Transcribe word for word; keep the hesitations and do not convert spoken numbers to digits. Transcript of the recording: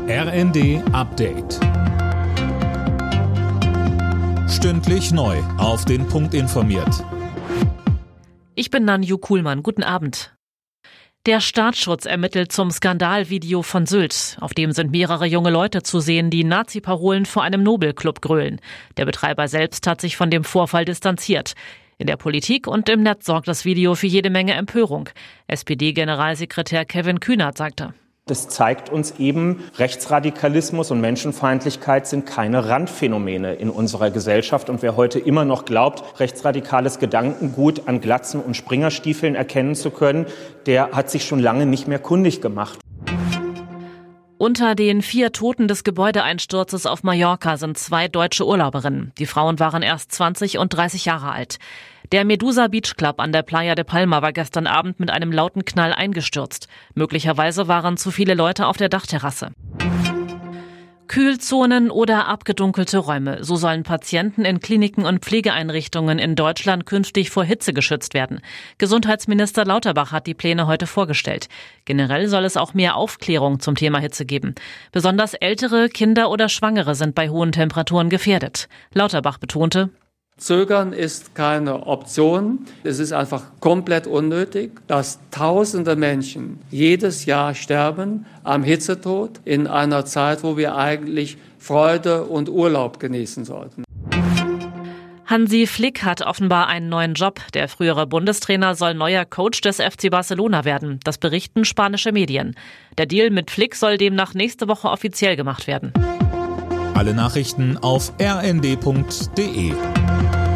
R N D Update. Stündlich neu auf den Punkt informiert. Ich bin Nanju Kuhlmann. Guten Abend. Der Staatsschutz ermittelt zum Skandalvideo von Sylt. Auf dem sind mehrere junge Leute zu sehen, die Nazi-Parolen vor einem Nobelclub grölen. Der Betreiber selbst hat sich von dem Vorfall distanziert. In der Politik und im Netz sorgt das Video für jede Menge Empörung. S P D-Generalsekretär Kevin Kühnert sagte: Das zeigt uns eben, Rechtsradikalismus und Menschenfeindlichkeit sind keine Randphänomene in unserer Gesellschaft. Und wer heute immer noch glaubt, rechtsradikales Gedankengut an Glatzen und Springerstiefeln erkennen zu können, der hat sich schon lange nicht mehr kundig gemacht. Unter den vier Toten des Gebäudeeinsturzes auf Mallorca sind zwei deutsche Urlauberinnen. Die Frauen waren erst zwanzig und dreißig Jahre alt. Der Medusa Beach Club an der Playa de Palma war gestern Abend mit einem lauten Knall eingestürzt. Möglicherweise waren zu viele Leute auf der Dachterrasse. Kühlzonen oder abgedunkelte Räume. So sollen Patienten in Kliniken und Pflegeeinrichtungen in Deutschland künftig vor Hitze geschützt werden. Gesundheitsminister Lauterbach hat die Pläne heute vorgestellt. Generell soll es auch mehr Aufklärung zum Thema Hitze geben. Besonders Ältere, Kinder oder Schwangere sind bei hohen Temperaturen gefährdet. Lauterbach betonte: Zögern ist keine Option. Es ist einfach komplett unnötig, dass tausende Menschen jedes Jahr sterben am Hitzetod in einer Zeit, wo wir eigentlich Freude und Urlaub genießen sollten. Hansi Flick hat offenbar einen neuen Job. Der frühere Bundestrainer soll neuer Coach des F C Barcelona werden. Das berichten spanische Medien. Der Deal mit Flick soll demnach nächste Woche offiziell gemacht werden. Alle Nachrichten auf r n d punkt d e.